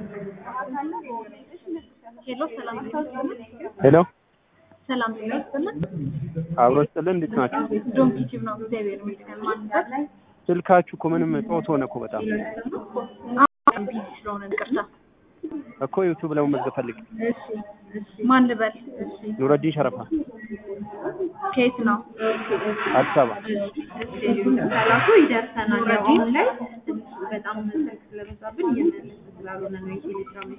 ሄሎ ሰላም ሄሎ ሰላም ይመስገን። አብሮ ስጥልን እንዴት ናችሁ? ዶንት ዩቲዩብ ነው እግዚአብሔር ይመስገን። ማን ነው? ስልካችሁ እኮ ምንም ጦት ሆነ እኮ በጣም ቢዚ ስለሆነ ይቅርታ እኮ ዩቲዩብ ለመመዝገብ ፈልግ። እሺ ማን ልበል? ኑረዲን ሸረፋ ከየት ነው? አዲስ አበባ። ሰላቱ ይደርሰናል። ያው ላይ በጣም ስልክ ስለበዛብን እየመለስ ስላልሆነ ነው የቴሌግራም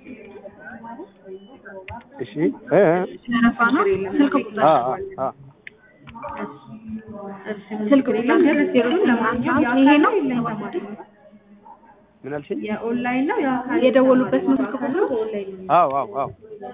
እሺ ሸረፋ ነው ስልክ ቁጥር ስልክ ቁጥር ይሄ ነው። ምን አልሽኝ? የኦንላይን ነው የደወሉበት ነው ስልክ ቁጥሩ? አዎ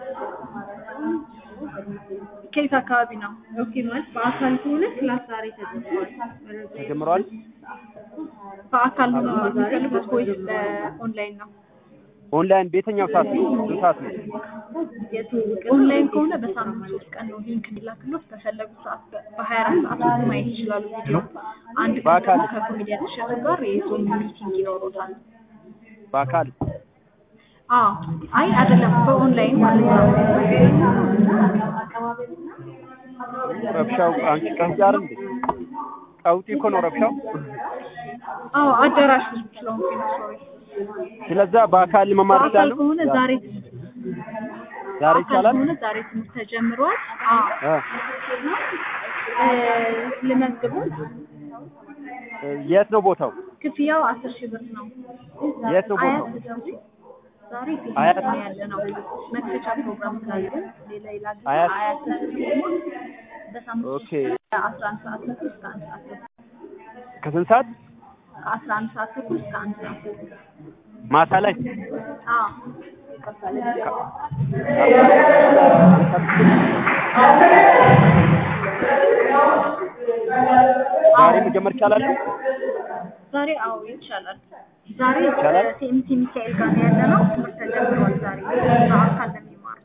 ከየት አካባቢ ነው? ኦኬ ማለት በአካል ከሆነ ክላስ ዛሬ ተጀምሯል። በአካል ነው የሚፈልጉት ወይስ በኦንላይን ነው? ኦንላይን በየትኛው ሰዓት ነው? ስንት ሰዓት ነው? ኦንላይን ከሆነ በሳምንት 3 ቀን ነው ሊንክ እንዲላክሎት በፈለጉት ሰዓት በ24 ሰዓት ውስጥ ማየት ይችላሉ። ቪዲዮ አንድ በአካል ከኮሜዲያን ተሸቱ ጋር የዞም ሚቲንግ ይኖሮታል። በአካል አይ አይደለም በኦንላይን ማለት ነው። ረብሻው አንቺ ቀንጃር እንዴ? ቀውጢ እኮ ነው ረብሻው። አዳራሽ ውስጥ ስለሆንኩ ነው ሶሪ። ስለዛ በአካል መማር ይችላል ከሆነ ዛሬ ይቻላል። ከሆነ ዛሬ ትምህርት ተጀምሯል። ለመዝገቡት የት ነው ቦታው? ክፍያው 10,000 ብር ነው። የት ነው ቦታው? ዛሬ ያለ ነው መክፈቻ ፕሮግራም ስላለ ሌላ ይላል። አያት በሳምንት ኦኬ 11 ሰዓት ነው እስከ 1 ሰዓት ከስንት ሰዓት? 11 ሰዓት እስከ 1 ሰዓት ማታ ላይ ዛሬ መጀመር ይቻላል? ዛሬ ይቻላል። ዛሬ ሴምቲ ሚካኤል ጋር ያለነው ትምህርት ተጀምሯል። ዛሬ በአካል ለሚማር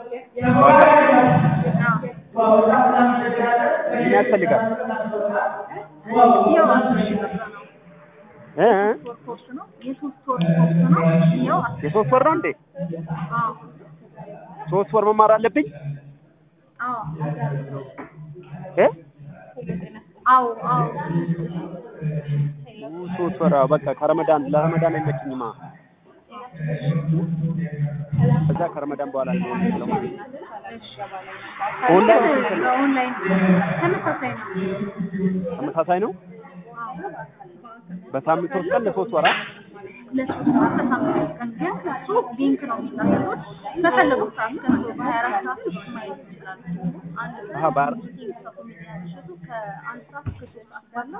ምን ያስፈልጋል? ያው 10,000 ብር ነው። ኮርስ ነው የሶስት ወር ኮርስ ነው። ያው የሶስት ወር ነው እንዴ? 3 ወር መማር አለብኝ? አዎ 3 ወር በቃ ለረመዳን አይመችኝማ። ከዛ ከረመዳን በኋላ ነው ኦንላይን ተመሳሳይ ነው። በሳምንት 3 ቀን ለ3 ወር ለሶስት ወር በሳምንት ቀን ግን ከሱ ሊንክ ነው የሚላክሉት በፈለጉት ሰዓት ከ24 ሰዓት ውስጥ ማየት ይችላሉ። ከአንድ ሰዓት እስከ 3 ሰዓት ባለው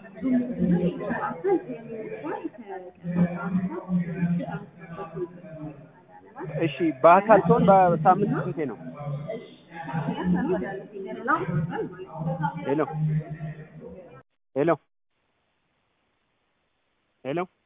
እሺ በአካል ሲሆን በሳምንት ስንቴ ነው? ሄሎ